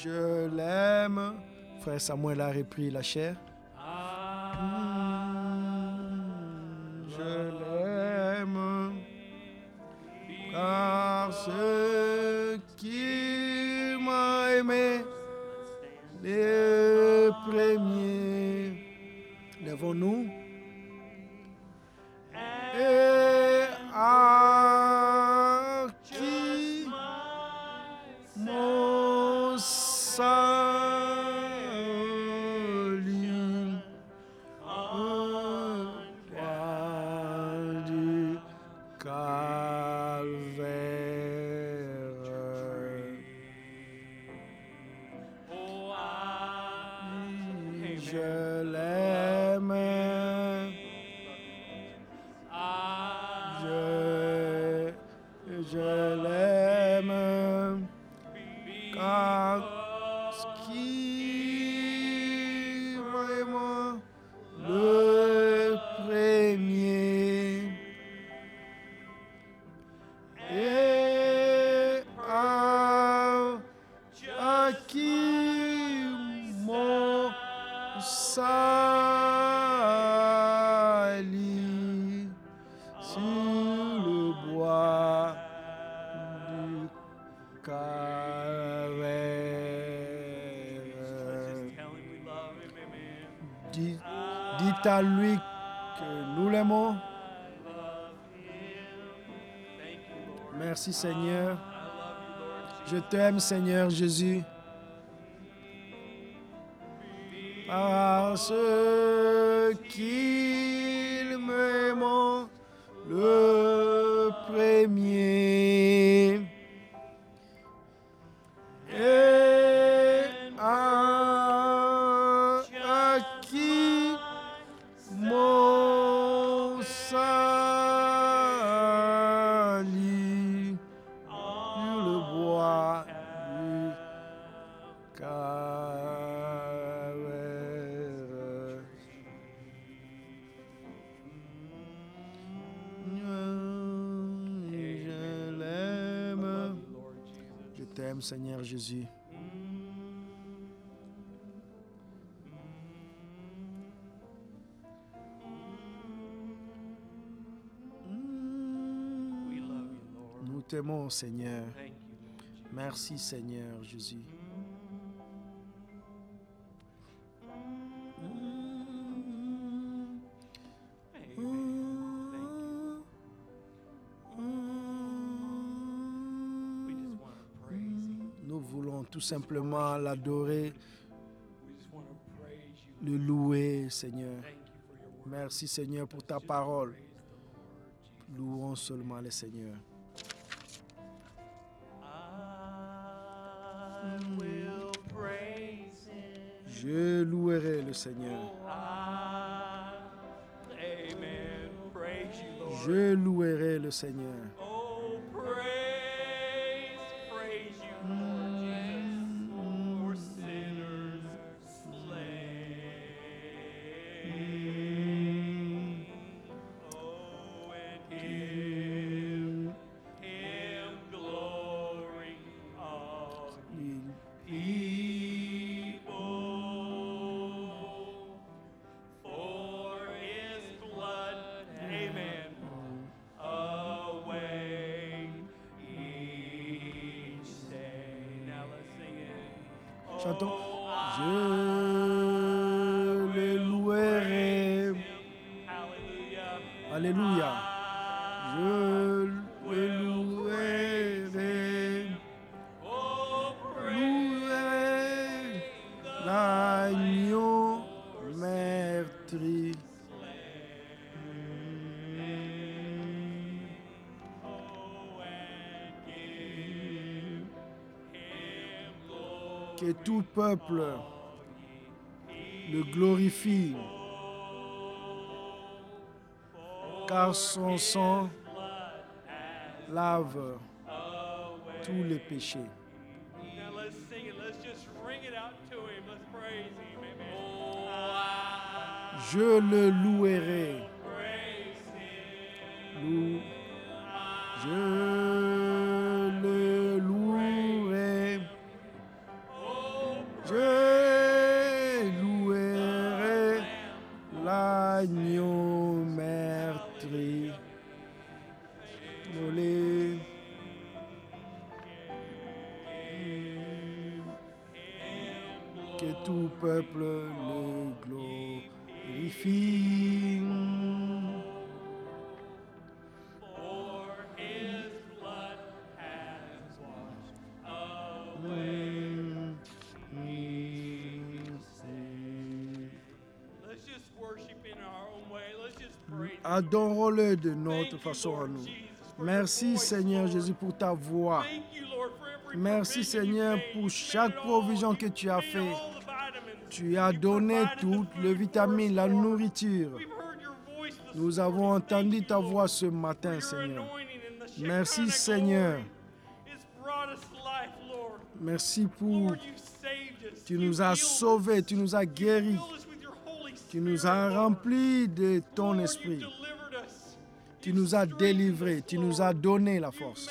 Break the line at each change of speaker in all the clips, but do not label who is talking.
Je l'aime. Frère Samuel a repris la chair. Je l'aime. Car ce qui m'a aimé, les premiers, lèvons-nous. Et à qui mon salut du calvaire. Je l'aime. Je l'aime. Car ce qui m'aime le premier. Et à qui mon salut sur le bois du calvaire. Dites à lui que nous l'aimons. Merci Seigneur. Je t'aime Seigneur Jésus. Parce qu'il m'aime le premier. Et à qui mon salut sur le bois du calvaire. Je l'aime. Je t'aime, Seigneur Jésus. Nous t'aimons, Seigneur. Merci, Seigneur Jésus. Nous voulons tout simplement l'adorer, le louer, Seigneur. Merci, Seigneur, pour ta parole. Louons seulement le Seigneur. Je louerai le Seigneur. Je louerai le Seigneur. Chantons. Je le louerai. Alléluia. Je le louerai. Louerai l'agneau meurtri. Que tout peuple le glorifie, car son sang lave tous les péchés. Je le louerai. Je le louerai. Je louerai l'agneau meurtri. Olé. Que tout peuple le glorifie. Adorons-le de notre façon à nous. Merci Seigneur Jésus pour ta voix. Merci Seigneur pour chaque provision que tu as fait. Tu as donné toutes les vitamines, la nourriture. Nous avons entendu ta voix ce matin, Seigneur. Merci Seigneur. Merci pour... Tu nous as sauvés, tu nous as guéris. Tu nous as remplis de ton esprit. Tu nous as délivrés, tu nous as donné la force.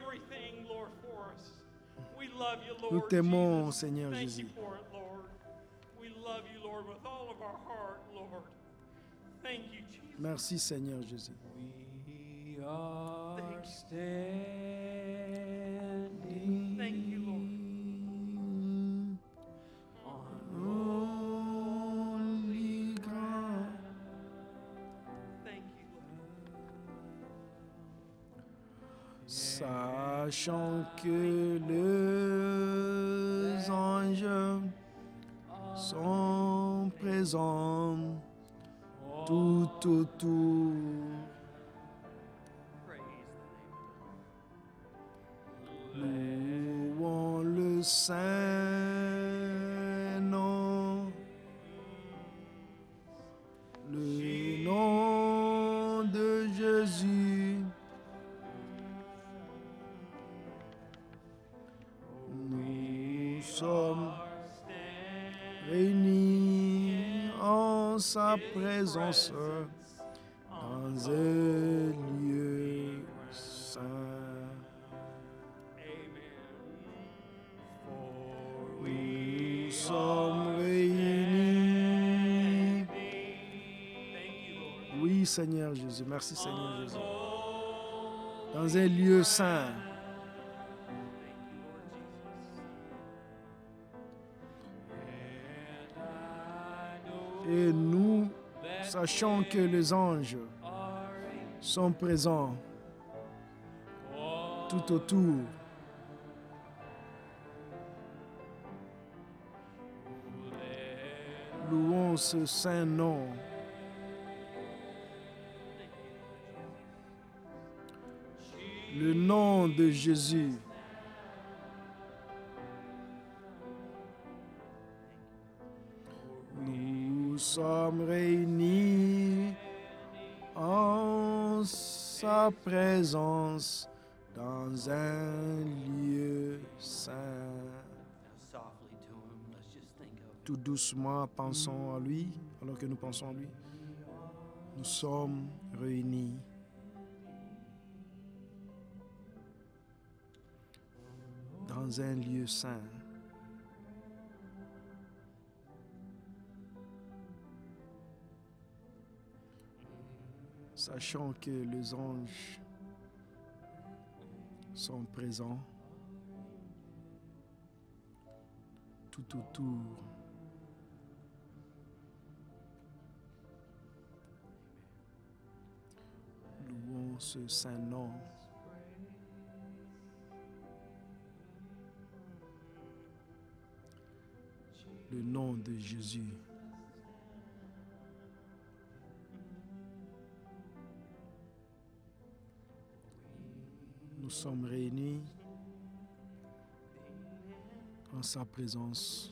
Nous t'aimons, Seigneur Jésus. Merci, Seigneur Jésus. Thank you, Lord. Holy ground. Thank you, Lord. Sachant que les anges sont présents tout autour. Louons le saint nom, le nom de Jésus. Nous sommes réunis en sa présence dans un lieu saint. Nous sommes réunis. Oui, Seigneur Jésus. Merci, Seigneur Jésus. Dans un lieu saint. Et nous sachons que les anges sont présents tout autour. Louons ce saint nom. Le nom de Jésus. Nous sommes réunis en sa présence dans un lieu saint. Tout doucement, pensons à lui, alors que nous pensons à lui. Nous sommes réunis. Dans un lieu saint. Sachant que les anges sont présents tout autour. Louons ce saint nom. Le nom de Jésus. Nous sommes réunis en sa présence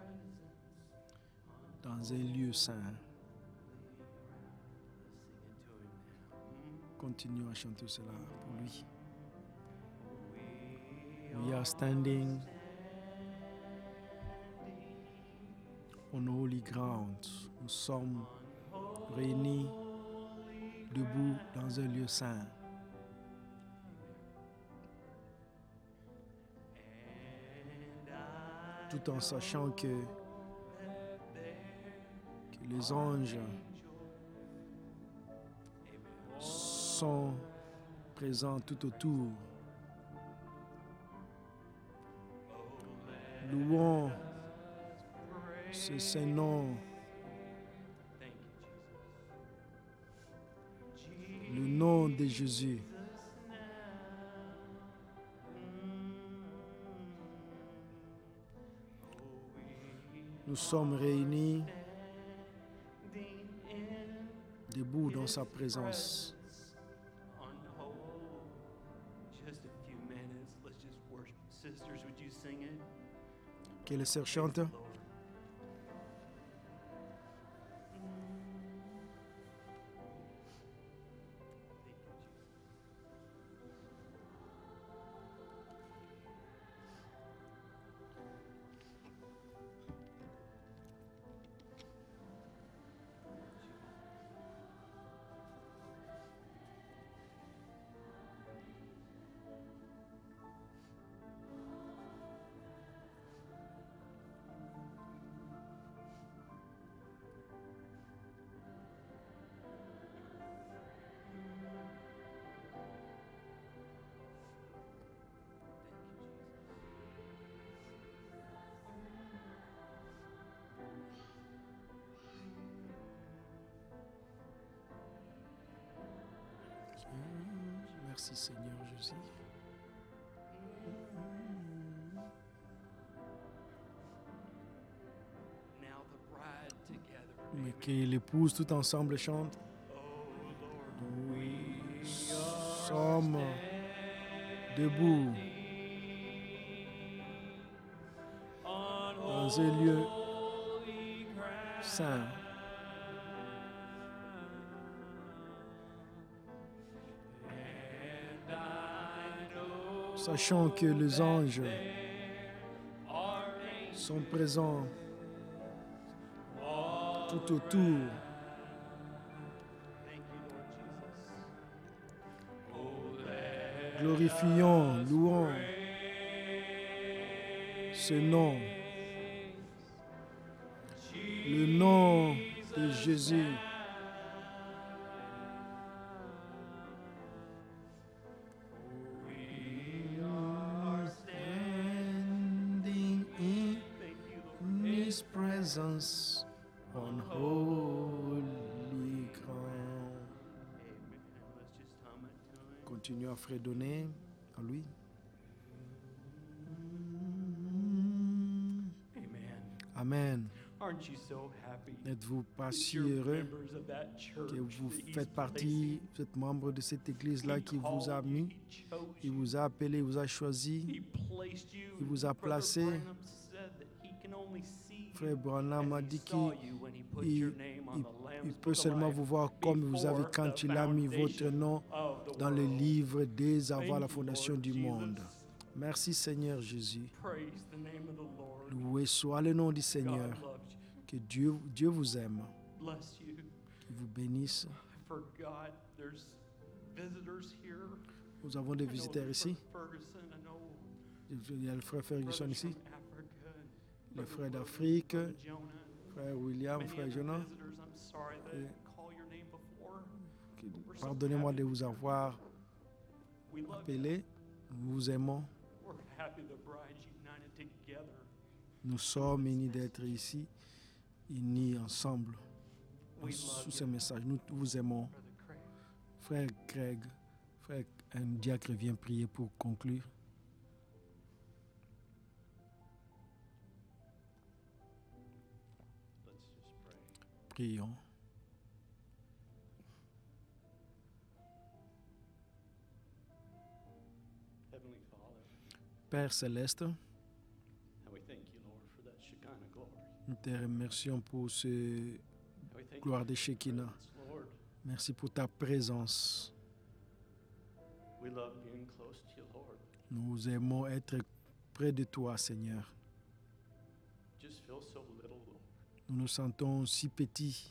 dans un lieu saint. Continuons à chanter cela pour lui. We are standing on holy ground. Nous sommes réunis debout dans un lieu saint. tout en sachant que les anges sont présents tout autour. Louons ce Saint-Nom, le nom de Jésus. Nous sommes réunis debout dans sa présence. Que les sœurs chantent. Merci Seigneur Jésus. Mais que l'épouse tout ensemble chante. Nous sommes debout dans un lieu saint. Sachant que les anges sont présents tout autour. Glorifions, louons ce nom, le nom de Jésus. Presence on holy ground. Continuons à fredonner en lui. Amen. N'êtes-vous pas si heureux que vous faites partie, vous êtes membre de cette église-là qui vous a mis, il vous a appelé, il vous a choisi, il vous a placé. Frère Branham a dit qu'il peut seulement vous voir comme vous avez quand il a mis votre nom dans le livre dès avant la fondation du monde. Merci Seigneur Jésus. Loué soit le nom du Seigneur. Que Dieu vous aime. Qu'il vous bénisse. Nous avons des visiteurs ici. Il y a le frère Ferguson ici. Les frères d'Afrique, frère William, frère Jonah. Pardonnez-moi de vous avoir appelé. Nous vous aimons. Nous sommes unis d'être ici, unis ensemble, sous ce message. Nous vous aimons. Frère Craig, un diacre vient prier pour conclure. Prions. Père céleste, nous te remercions pour ce gloire de Shekinah. Merci pour ta présence. Nous aimons être près de toi, Seigneur. Nous nous sentons si petits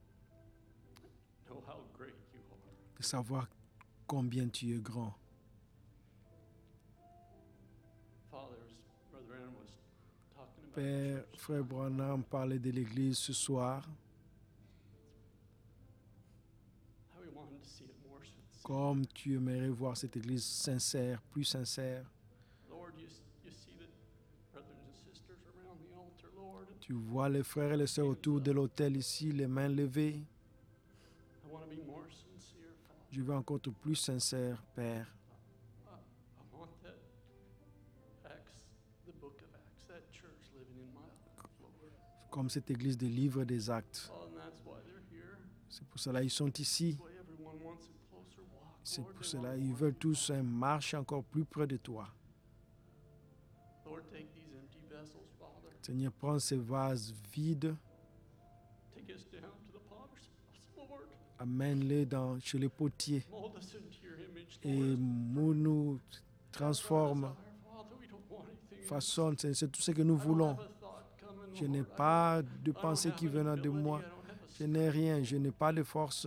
de savoir combien tu es grand. Père, frère Branham parlait de l'Église ce soir, comme tu aimerais voir cette Église sincère, plus sincère. Tu vois les frères et les sœurs autour de l'autel ici, les mains levées. Je veux encore être plus sincère, Père. Comme cette Église des livres des actes. C'est pour cela qu'ils sont ici. C'est pour cela qu'ils veulent tous marcher encore plus près de toi. Seigneur, prends ces vases vides. Amène-les chez les potiers. Et nous transforme, façonne. C'est tout ce que nous voulons. Je n'ai pas de pensée qui venant de moi. Je n'ai rien. Je n'ai pas de force.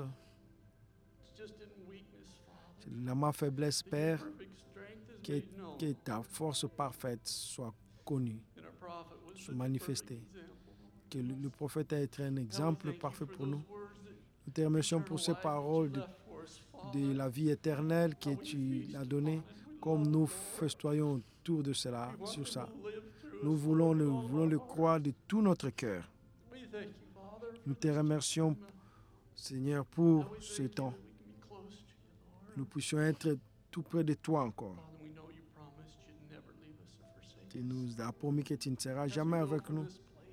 C'est ma faiblesse, Père, que ta force parfaite soit connue, soit manifestée. Que le prophète a été un exemple parfait pour nous. Nous te remercions pour ces paroles de la vie éternelle que tu as données, comme nous festoyons autour de cela, sur ça. Nous voulons le croire de tout notre cœur. Nous te remercions, Seigneur, pour ce temps. Nous puissions être tout près de toi encore. Tu nous as promis que tu ne seras jamais avec nous.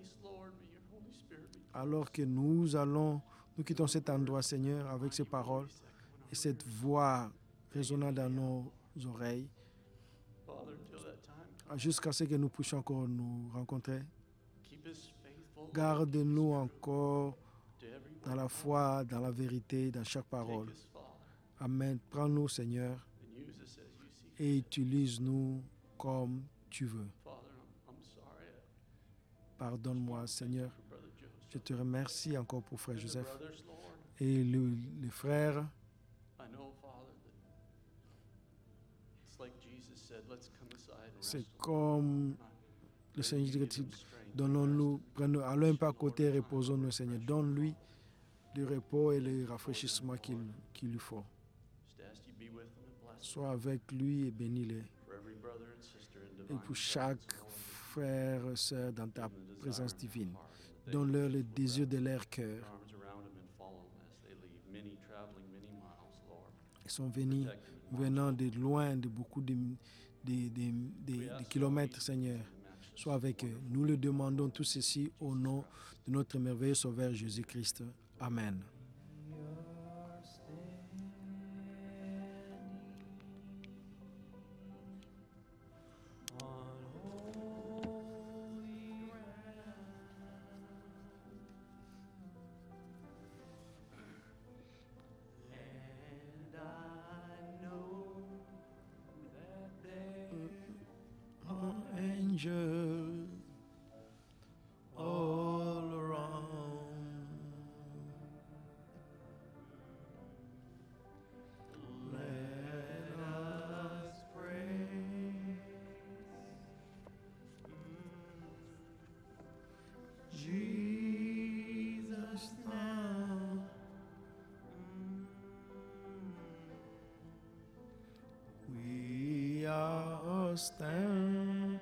Alors que nous quittons cet endroit, Seigneur, avec ces paroles et cette voix résonnant dans nos oreilles, jusqu'à ce que nous puissions encore nous rencontrer. Garde-nous encore dans la foi, dans la vérité, dans chaque parole. Amen. Prends-nous, Seigneur, et utilise-nous comme tu veux. Pardonne-moi, Seigneur. Je te remercie encore pour Frère Joseph et les frères. C'est comme le Seigneur dit, donnons-nous, allons un pas à côté, reposons-nous, Seigneur. Donne-lui le repos et le rafraîchissement qu'il lui faut. Sois avec lui et bénis-les. Et pour chaque frère et sœur dans ta présence divine, donne-leur le désir de leur cœur. Ils sont venant de loin, de beaucoup de kilomètres, Seigneur. Sois avec eux. Nous le demandons tout ceci au nom de notre merveilleux Sauveur Jésus-Christ. Amen. Angel all around, let us praise Jesus now. We are standing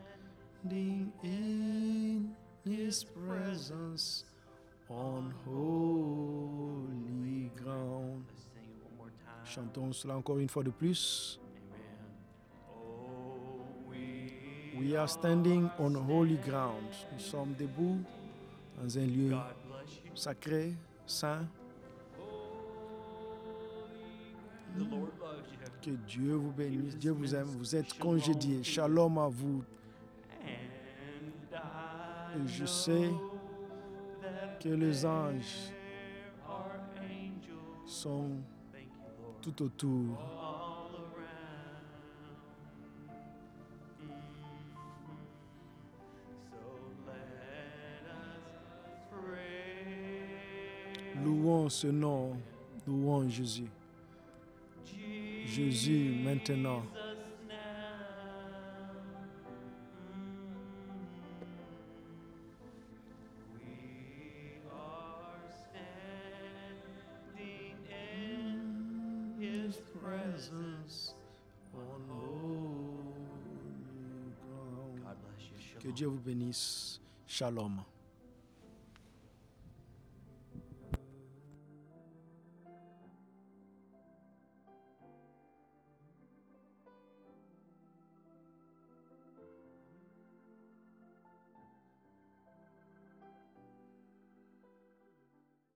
in His presence on holy ground. Chantons cela encore une fois de plus. We are standing on holy ground. Nous sommes debout dans un lieu sacré, saint. Que Dieu vous bénisse, Dieu vous aime, vous êtes congédiés. Shalom à vous. Et je sais que les anges sont tout autour. Louons ce nom, louons Jésus. Jésus maintenant. presence on holy ground.
God bless you.
Que Dieu vous bénisse. Shalom.